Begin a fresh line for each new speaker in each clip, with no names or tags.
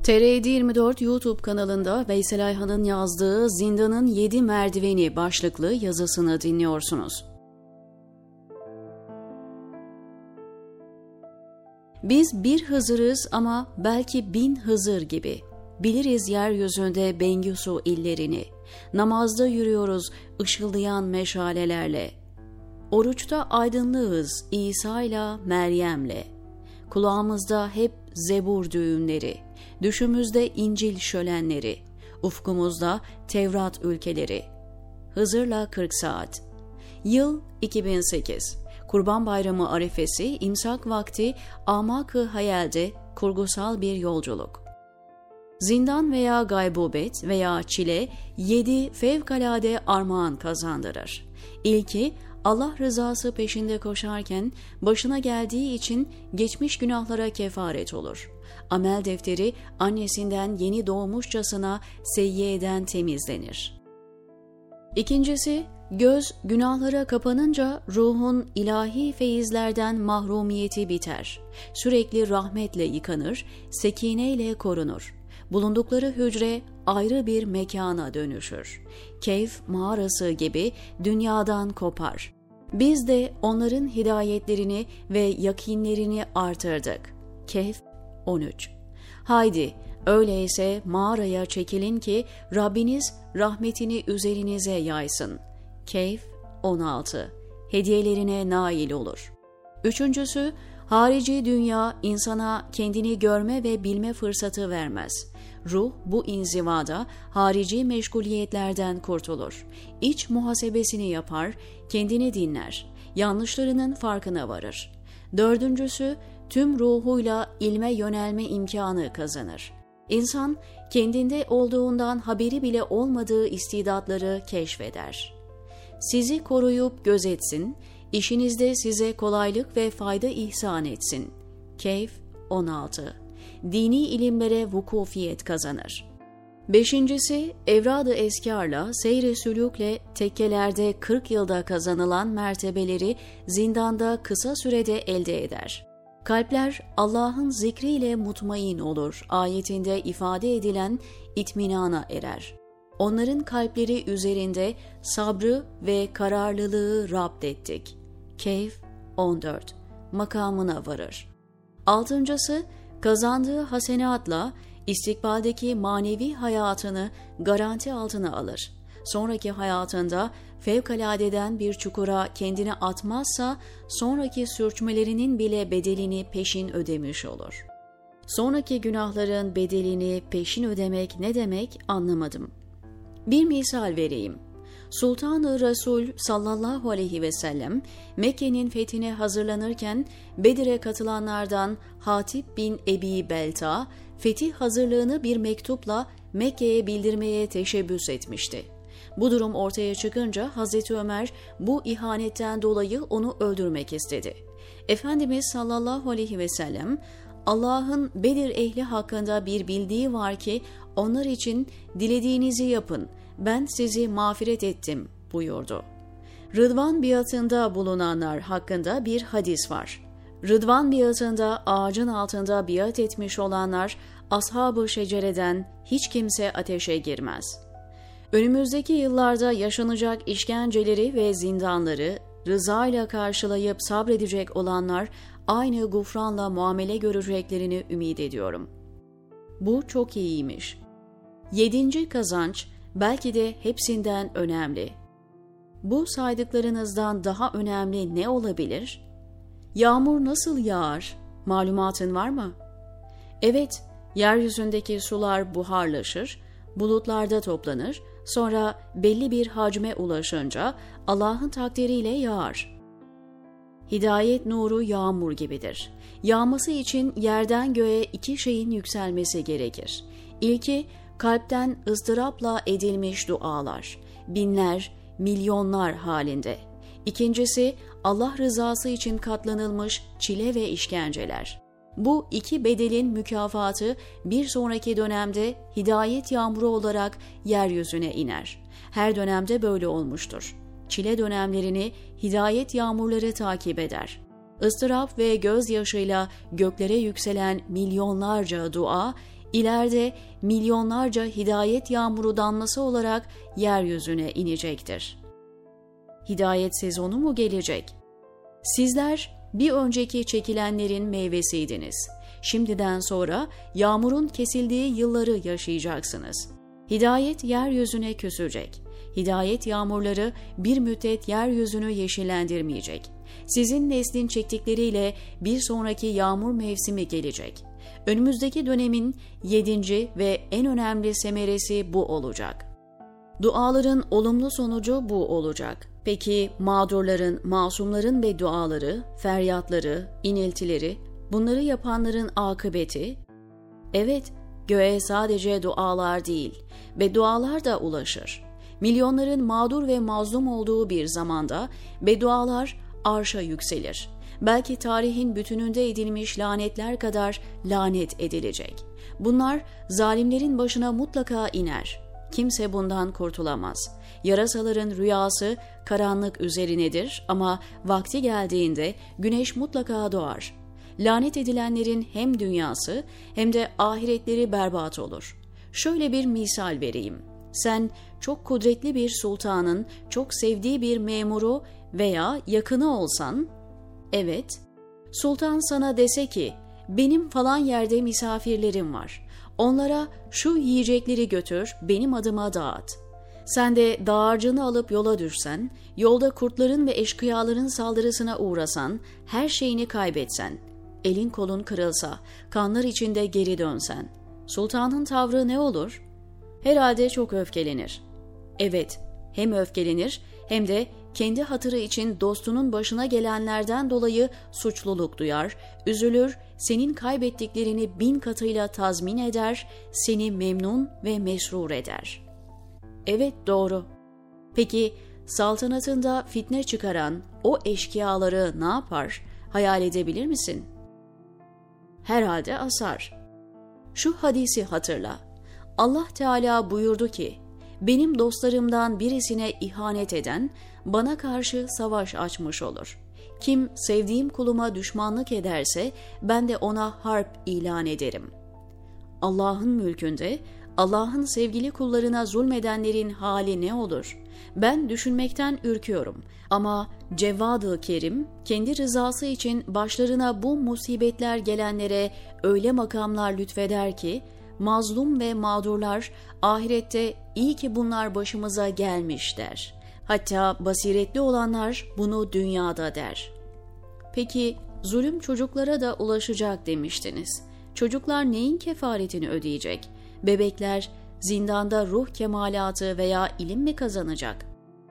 TR724 YouTube kanalında Veysel Ayhan'ın yazdığı Zindanın 7 Merdiveni başlıklı yazısını dinliyorsunuz. Biz bir Hızır'ız ama belki 1000 Hızır gibi. Biliriz yeryüzünde Bengüsü illerini. Namazda yürüyoruz ışıldayan meşalelerle. Oruçta aydınlığız İsa'yla Meryem'le. Kulağımızda hep Zebur düğünleri, düşümüzde İncil şölenleri, ufkumuzda Tevrat ülkeleri. Hızır'la 40 saat. Yıl 2008. Kurban Bayramı arifesi, imsak vakti, amak-ı hayalde kurgusal bir yolculuk. Zindan veya gaybubet veya çile 7 fevkalade armağan kazandırır. İlki, Allah rızası peşinde koşarken başına geldiği için geçmiş günahlara kefaret olur. Amel defteri annesinden yeni doğmuşçasına seyyiyeden temizlenir. İkincisi, göz günahlara kapanınca ruhun ilahi feyizlerden mahrumiyeti biter. Sürekli rahmetle yıkanır, sekineyle korunur. Bulundukları hücre ayrı bir mekana dönüşür. Keyf mağarası gibi dünyadan kopar. Biz de onların hidayetlerini ve yakinlerini artırdık. Kehf 13. Haydi, öyleyse mağaraya çekilin ki Rabbiniz rahmetini üzerinize yaysın. Kehf 16. Hediyelerine nail olur. Üçüncüsü, harici dünya insana kendini görme ve bilme fırsatı vermez. Ruh bu inzivada harici meşguliyetlerden kurtulur. İç muhasebesini yapar, kendini dinler, yanlışlarının farkına varır. Dördüncüsü, tüm ruhuyla ilme yönelme imkanı kazanır. İnsan, kendinde olduğundan haberi bile olmadığı istidatları keşfeder. Sizi koruyup gözetsin, işinizde size kolaylık ve fayda ihsan etsin. Kehf 16. Dini ilimlere vukufiyet kazanır. Beşincisi, evrad-ı eskârla, seyr-i sülûkle tekkelerde 40 yılda kazanılan mertebeleri zindanda kısa sürede elde eder. Kalpler Allah'ın zikriyle mutmain olur ayetinde ifade edilen itminana erer. Onların kalpleri üzerinde sabrı ve kararlılığı rapt ettik. Kehf 14. Makamına varır. Altıncısı, kazandığı hasenatla istikbaldeki manevi hayatını garanti altına alır. Sonraki hayatında fevkaladeden bir çukura kendini atmazsa sonraki sürçmelerinin bile bedelini peşin ödemiş olur. Sonraki günahların bedelini peşin ödemek ne demek anlamadım. Bir misal vereyim. Sultan-ı Resul sallallahu aleyhi ve sellem Mekke'nin fethine hazırlanırken Bedir'e katılanlardan Hatib bin Ebi Belta, fetih hazırlığını bir mektupla Mekke'ye bildirmeye teşebbüs etmişti. Bu durum ortaya çıkınca Hazreti Ömer bu ihanetten dolayı onu öldürmek istedi. Efendimiz sallallahu aleyhi ve sellem, Allah'ın Bedir ehli hakkında bir bildiği var ki onlar için dilediğinizi yapın, ben sizi mağfiret ettim buyurdu. Rıdvan biatında bulunanlar hakkında bir hadis var. Rıdvan biatında ağacın altında biat etmiş olanlar ashab-ı şecereden hiç kimse ateşe girmez. Önümüzdeki yıllarda yaşanacak işkenceleri ve zindanları rızayla karşılayıp sabredecek olanlar aynı gufranla muamele göreceklerini ümit ediyorum. Bu çok iyiymiş. 7. kazanç belki de hepsinden önemli. Bu saydıklarınızdan daha önemli ne olabilir? Yağmur nasıl yağar? Malumatın var mı? Evet, yeryüzündeki sular buharlaşır, bulutlarda toplanır, sonra belli bir hacme ulaşınca Allah'ın takdiriyle yağar. Hidayet nuru yağmur gibidir. Yağması için yerden göğe 2 şeyin yükselmesi gerekir. İlki, kalpten ızdırapla edilmiş dualar, binler, milyonlar halinde. İkincisi, Allah rızası için katlanılmış çile ve işkenceler. Bu 2 bedelin mükafatı bir sonraki dönemde hidayet yağmuru olarak yeryüzüne iner. Her dönemde böyle olmuştur. Çile dönemlerini hidayet yağmurları takip eder. ıstırap ve gözyaşıyla göklere yükselen milyonlarca dua, İleride milyonlarca hidayet yağmuru damlası olarak yeryüzüne inecektir. Hidayet sezonu mu gelecek? Sizler bir önceki çekilenlerin meyvesiydiniz. Şimdiden sonra yağmurun kesildiği yılları yaşayacaksınız. Hidayet yeryüzüne küsecek. Hidayet yağmurları bir müddet yeryüzünü yeşillendirmeyecek. Sizin neslin çektikleriyle bir sonraki yağmur mevsimi gelecek. Önümüzdeki dönemin 7. ve en önemli semeresi bu olacak. Duaların olumlu sonucu bu olacak. Peki mağdurların, masumların bedduaları, feryatları, iniltileri, bunları yapanların akıbeti? Evet, göğe sadece dualar değil, beddualar da ulaşır. Milyonların mağdur ve mazlum olduğu bir zamanda beddualar arşa yükselir. Belki tarihin bütününde edilmiş lanetler kadar lanet edilecek. Bunlar zalimlerin başına mutlaka iner. Kimse bundan kurtulamaz. Yarasaların rüyası karanlık üzerinedir ama vakti geldiğinde güneş mutlaka doğar. Lanet edilenlerin hem dünyası hem de ahiretleri berbat olur. Şöyle bir misal vereyim. Sen çok kudretli bir sultanın çok sevdiği bir memuru veya yakını olsan, evet, sultan sana dese ki, benim falan yerde misafirlerim var. Onlara şu yiyecekleri götür, benim adıma dağıt. Sen de dağarcığını alıp yola düşsen, yolda kurtların ve eşkıyaların saldırısına uğrasan, her şeyini kaybetsen, elin kolun kırılsa, kanlar içinde geri dönsen, sultanın tavrı ne olur? Herhalde çok öfkelenir. Evet, hem öfkelenir hem de kendi hatırı için dostunun başına gelenlerden dolayı suçluluk duyar, üzülür, senin kaybettiklerini 1000 katıyla tazmin eder, seni memnun ve mesrur eder. Evet, doğru. Peki saltanatında fitne çıkaran o eşkıyaları ne yapar? Hayal edebilir misin? Herhalde asar. Şu hadisi hatırla. Allah Teala buyurdu ki, benim dostlarımdan birisine ihanet eden bana karşı savaş açmış olur. Kim sevdiğim kuluma düşmanlık ederse ben de ona harp ilan ederim. Allah'ın mülkünde Allah'ın sevgili kullarına zulmedenlerin hali ne olur? Ben düşünmekten ürküyorum. Ama Cevvad-ı Kerim kendi rızası için başlarına bu musibetler gelenlere öyle makamlar lütfeder ki, mazlum ve mağdurlar ahirette iyi ki bunlar başımıza gelmiş der. Hatta basiretli olanlar bunu dünyada der. Peki zulüm çocuklara da ulaşacak demiştiniz. Çocuklar neyin kefaretini ödeyecek? Bebekler zindanda ruh kemalatı veya ilim mi kazanacak?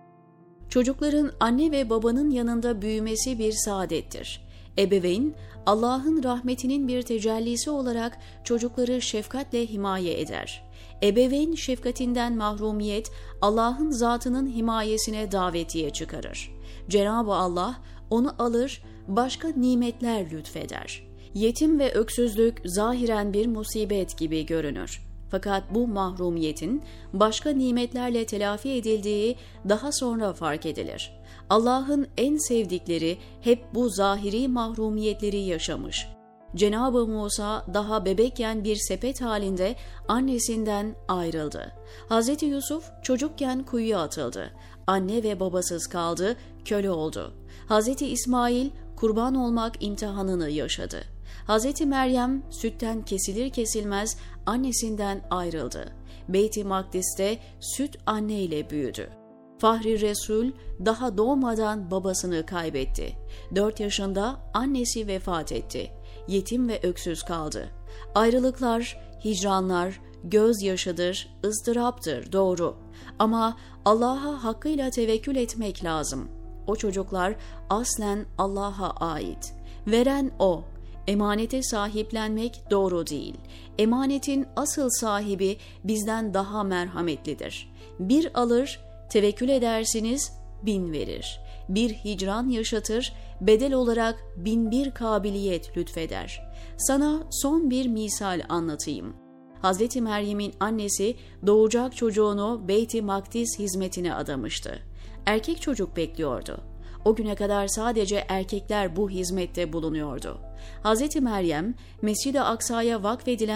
Çocukların anne ve babanın yanında büyümesi bir saadettir. Ebeveyn, Allah'ın rahmetinin bir tecellisi olarak çocukları şefkatle himaye eder. Ebeveyn şefkatinden mahrumiyet, Allah'ın zatının himayesine davetiye çıkarır. Cenab-ı Allah onu alır, başka nimetler lütfeder. Yetim ve öksüzlük zahiren bir musibet gibi görünür. Fakat bu mahrumiyetin başka nimetlerle telafi edildiği daha sonra fark edilir. Allah'ın en sevdikleri hep bu zahiri mahrumiyetleri yaşamış. Cenab-ı Musa daha bebekken bir sepet halinde annesinden ayrıldı. Hz. Yusuf çocukken kuyuya atıldı. Anne ve babasız kaldı, köle oldu. Hz. İsmail kurban olmak imtihanını yaşadı. Hz. Meryem sütten kesilir kesilmez annesinden ayrıldı. Beyt-i Makdis'te süt anneyle büyüdü. Fahri Resul daha doğmadan babasını kaybetti. 4 yaşında annesi vefat etti. Yetim ve öksüz kaldı. Ayrılıklar, hicranlar, gözyaşıdır, ızdıraptır, doğru. Ama Allah'a hakkıyla tevekkül etmek lazım. O çocuklar aslen Allah'a ait. Veren O. Emanete sahiplenmek doğru değil. Emanetin asıl sahibi bizden daha merhametlidir. 1 alır, tevekkül edersiniz, 1000 verir. 1 hicran yaşatır, bedel olarak 1001 kabiliyet lütfeder. Sana son bir misal anlatayım. Hazreti Meryem'in annesi doğacak çocuğunu Beyt-i Makdis hizmetine adamıştı. Erkek çocuk bekliyordu. O güne kadar sadece erkekler bu hizmette bulunuyordu. Hazreti Meryem, Mescid-i Aksa'ya vakfedilen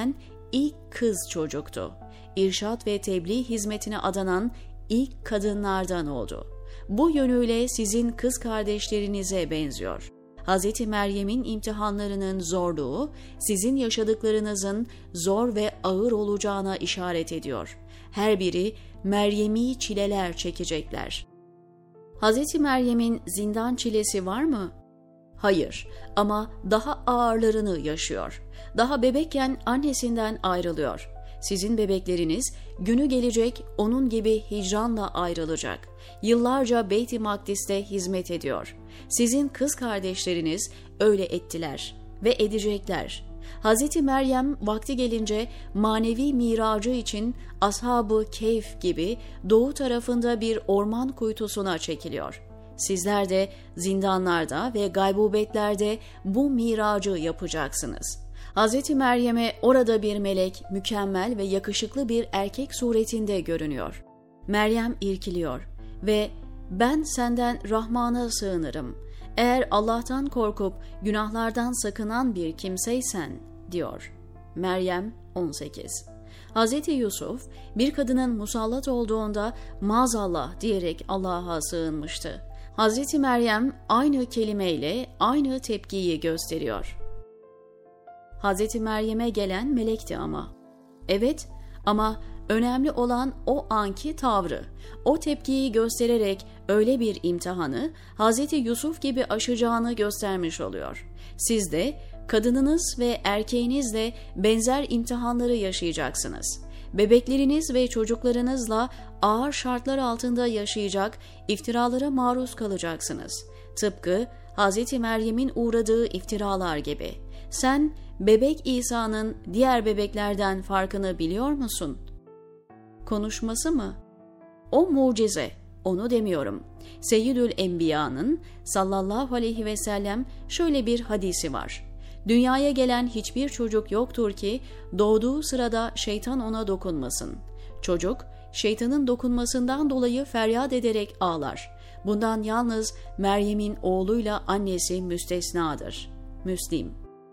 ilk kız çocuktu. İrşad ve tebliğ hizmetine adanan ilk kadınlardan oldu. Bu yönüyle sizin kız kardeşlerinize benziyor. Hz. Meryem'in imtihanlarının zorluğu, sizin yaşadıklarınızın zor ve ağır olacağına işaret ediyor. Her biri Meryem'i çileler çekecekler. Hz. Meryem'in zindan çilesi var mı? Hayır, ama daha ağırlarını yaşıyor. Daha bebekken annesinden ayrılıyor. Sizin bebekleriniz günü gelecek onun gibi hicranla ayrılacak. Yıllarca Beyt-i Makdis'te hizmet ediyor. Sizin kız kardeşleriniz öyle ettiler ve edecekler. Hz. Meryem vakti gelince manevi miracı için Ashab-ı Kehf gibi doğu tarafında bir orman kuytusuna çekiliyor. Sizler de zindanlarda ve gaybubetlerde bu miracı yapacaksınız. Hz. Meryem'e orada bir melek mükemmel ve yakışıklı bir erkek suretinde görünüyor. Meryem irkiliyor ve "Ben senden Rahman'a sığınırım. Eğer Allah'tan korkup günahlardan sakınan bir kimseysen" diyor. Meryem 18. Hz. Yusuf bir kadının musallat olduğunda maazallah diyerek Allah'a sığınmıştı. Hz. Meryem aynı kelimeyle aynı tepkiyi gösteriyor. Hz. Meryem'e gelen melekti ama. Evet, ama önemli olan o anki tavrı, o tepkiyi göstererek öyle bir imtihanı Hz. Yusuf gibi aşacağını göstermiş oluyor. Siz de kadınınız ve erkeğinizle benzer imtihanları yaşayacaksınız. Bebekleriniz ve çocuklarınızla ağır şartlar altında yaşayacak, iftiralara maruz kalacaksınız. Tıpkı Hz. Meryem'in uğradığı iftiralar gibi. Sen bebek İsa'nın diğer bebeklerden farkını biliyor musun? Konuşması mı? O mucize, onu demiyorum. Seyyidül Enbiya'nın sallallahu aleyhi ve sellem şöyle bir hadisi var. Dünyaya gelen hiçbir çocuk yoktur ki doğduğu sırada şeytan ona dokunmasın. Çocuk, şeytanın dokunmasından dolayı feryat ederek ağlar. Bundan yalnız Meryem'in oğluyla annesi müstesnadır. Müslim.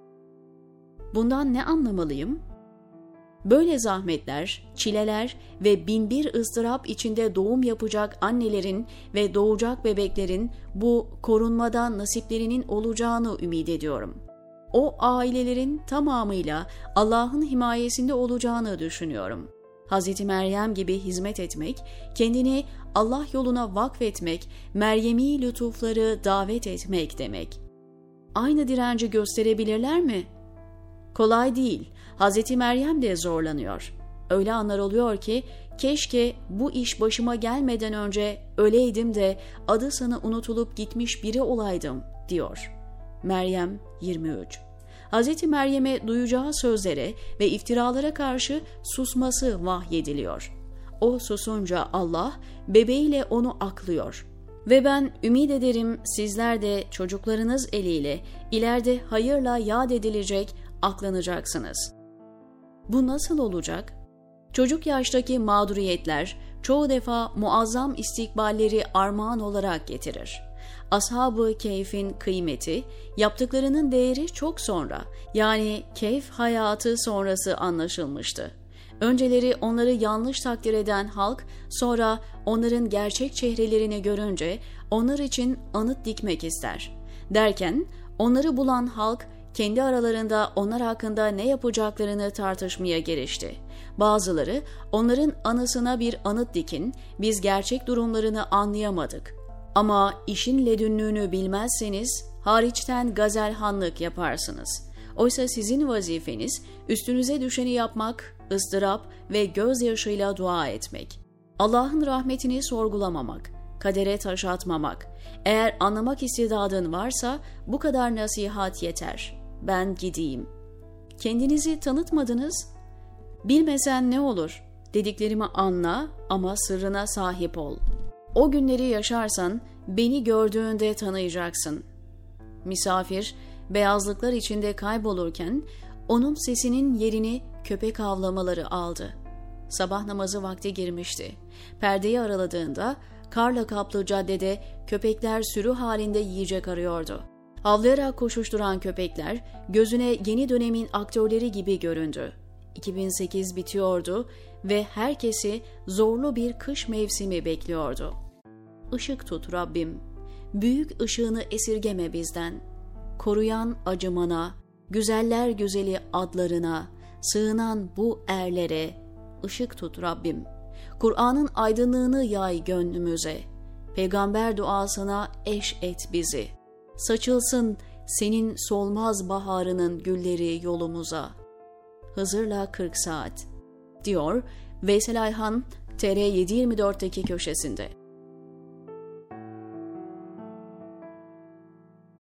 Bundan ne anlamalıyım? Böyle zahmetler, çileler ve binbir ızdırap içinde doğum yapacak annelerin ve doğacak bebeklerin bu korunmadan nasiplerinin olacağını ümit ediyorum. O ailelerin tamamıyla Allah'ın himayesinde olacağını düşünüyorum. Hz. Meryem gibi hizmet etmek, kendini Allah yoluna vakfetmek, Meryemi lütufları davet etmek demek. Aynı direnci gösterebilirler mi? Kolay değil. Hz. Meryem de zorlanıyor. Öyle anlar oluyor ki, keşke bu iş başıma gelmeden önce öleydim de adı sana unutulup gitmiş biri olaydım, diyor. Meryem 23. Hz. Meryem'e duyacağı sözlere ve iftiralara karşı susması vahyediliyor. O susunca Allah bebeğiyle onu aklıyor. Ve ben ümit ederim sizler de çocuklarınız eliyle ileride hayırla yad edilecek, aklanacaksınız. Bu nasıl olacak? Çocuk yaştaki mağduriyetler çoğu defa muazzam istikballeri armağan olarak getirir. Ashab-ı Kehf'in kıymeti, yaptıklarının değeri çok sonra, yani Kehf hayatı sonrası anlaşılmıştı. Önceleri onları yanlış takdir eden halk, sonra onların gerçek çehrelerini görünce onlar için anıt dikmek ister. Derken onları bulan halk, kendi aralarında onlar hakkında ne yapacaklarını tartışmaya girişti. Bazıları onların anısına bir anıt dikin, biz gerçek durumlarını anlayamadık. Ama işin ledünnlüğünü bilmezseniz hariçten gazelhanlık yaparsınız. Oysa sizin vazifeniz üstünüze düşeni yapmak, ızdırap ve gözyaşıyla dua etmek. Allah'ın rahmetini sorgulamamak, kadere taş atmamak. Eğer anlamak istidadın varsa bu kadar nasihat yeter. Ben gideyim. Kendinizi tanıtmadınız. Bilmesen ne olur? Dediklerimi anla ama sırrına sahip ol. O günleri yaşarsan beni gördüğünde tanıyacaksın. Misafir beyazlıklar içinde kaybolurken onun sesinin yerini köpek havlamaları aldı. Sabah namazı vakti girmişti. Perdeyi araladığında karla kaplı caddede köpekler sürü halinde yiyecek arıyordu. Havlayarak koşuşturan köpekler gözüne yeni dönemin aktörleri gibi göründü. 2008 bitiyordu ve herkesi zorlu bir kış mevsimi bekliyordu. Işık tut Rabbim, büyük ışığını esirgeme bizden. Koruyan acımana, güzeller güzeli adlarına, sığınan bu erlere ışık tut Rabbim. Kur'an'ın aydınlığını yay gönlümüze. Peygamber duasına eş et bizi. Saçılsın senin solmaz baharının gülleri yolumuza. Hızır'la 40 saat, diyor Veysel Ayhan TR724'teki köşesinde.